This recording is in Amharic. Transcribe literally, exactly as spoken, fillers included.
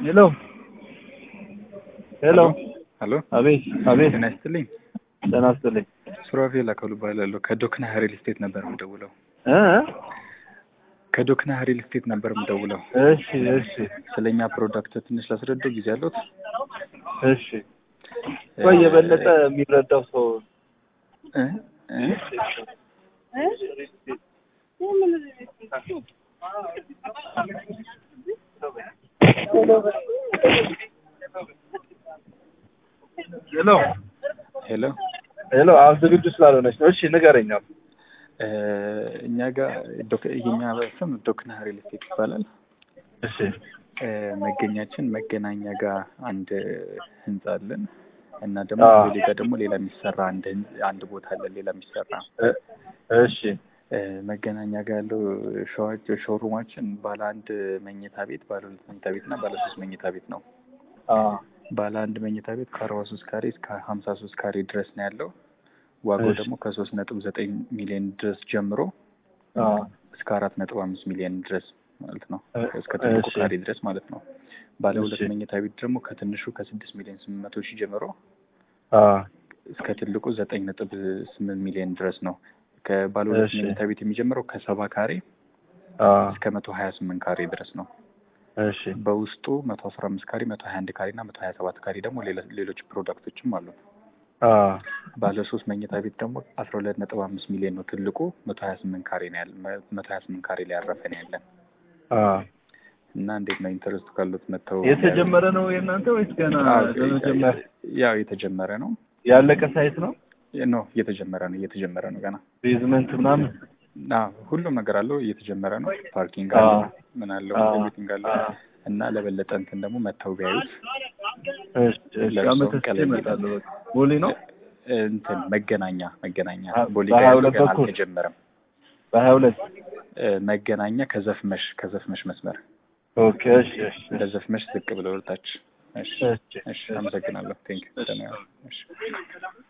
ሄሎ ሄሎ ሄሎ አቤት አቤት ጤና ይስጥልኝ። ጤና ይስጥልኝ። ሱራፌል አካሉ እባላለሁ። ከዶክና ሪል ስቴት ነበር የምደውለው። እ ከዶክና ሪል ስቴት ነበር የምደውለው። እሺ እሺ ስለኛ ፕሮዳክት ትንሽ ላስረዳው ጊዜ አለዎት? እሺ ቆይ የበለጠ የሚረዳው ሰው እ እ ሄሎ ሄሎ ሄሎ አሁን ዝግጁ ስላልሆነች ነው። እሺ ንገረኝ። እ እኛ ጋር ዶክ የኛ ስም ዶክና ሪል ስቴት ይባላል። እሺ እ መገኛችን መገናኛ ጋር አንድ ህንጻ አለን እና ደግሞ ሌላ ጋር ደግሞ ሌላ የሚሰራ አንድ አንድ ቦታ አለ ሌላ የሚሰራ እሺ እ መገናኛ ጋር ያለው ሾዋች ሾሩማችን ባለ አንድ መኝታ ቤት፣ ባለ ሁለት መኝታ ቤት እና ባለ ሶስት መኝታ ቤት ነው። አ ባለ አንድ መኝታ ቤት ከአርባ ሶስት ካሬ እስከ ሀምሳ ሶስት ካሬ ድረስ ነው ያለው። ዋጋው ደግሞ ከሶስት ነጥብ ዘጠኝ ሚሊዮን ድረስ ጀምሮ አ እስከ አራት ነጥብ አምስት ሚሊዮን ድረስ ማለት ነው። እስከ ትልቁ ካሬ ድረስ ማለት ነው። ባለ ሁለት መኝታ ቤት ደግሞ ከትንሹ ከስድስት ሚሊዮን ስምንት መቶ ሺህ ጀምሮ አ እስከ ትልቁ ዘጠኝ ነጥብ ስምንት ሚሊዮን ድረስ ነው። ከባለ ሁለት መኝታ ቤት የሚጀምረው ከሰባ ካሬ አ እስከ መቶ ሀያ ስምንት ካሬ ድረስ ነው። እሺ በውስጡ መቶ አስራ አምስት ካሬ፣ መቶ ሀያ አንድ ካሬ እና መቶ ሀያ ሰባት ካሬ ደግሞ ሌሎች ፕሮዳክቶችም አሉ። አ ባለ ሶስት መኝታ ቤት ደግሞ አስራ ሁለት ነጥብ አምስት ሚሊዮን ነው ትልቁ። መቶ ሀያ ስምንት ካሬ ነው ያለ መቶ ሀያ ስምንት ካሬ ላይ ያረፈ ነው ያለን። አ እና እንዴት ነው ኢንተረስት ካሉት መተው? የተጀመረ ነው የእናንተ ወይስ ገና ለመጀመር? ያው የተጀመረ ነው። ያለቀ ሳይት ነው? ኖ እየተጀመረ ነው እየተጀመረ ነው ገና። ቤዝመንት ምናምን? አዎ ሁሉም ነገር አለው እየተጀመረ ነው። ፓርኪንግ አለው ምን አለው ኤቭሪቲንግ አለው። እና ለበለጠ እንትን ደግሞ መተው ቢያዩት እሺ እሺ አመት ይመጣሉ። ቦሌ ነው እንትን መገናኛ መገናኛ ቦሌ በሀያ ጋር ሁለት ገና በኩል አልተጀመረም። በሀያ ሁለት መገናኛ ከዘፍመሽ ከዘፍመሽ መስመር ኦኬ እሺ እሺ ከዘፍመሽ ዝቅ ብለው ወርታች። እሺ እሺ እሺ አመሰግናለሁ። ቴንክ ዩ። እሺ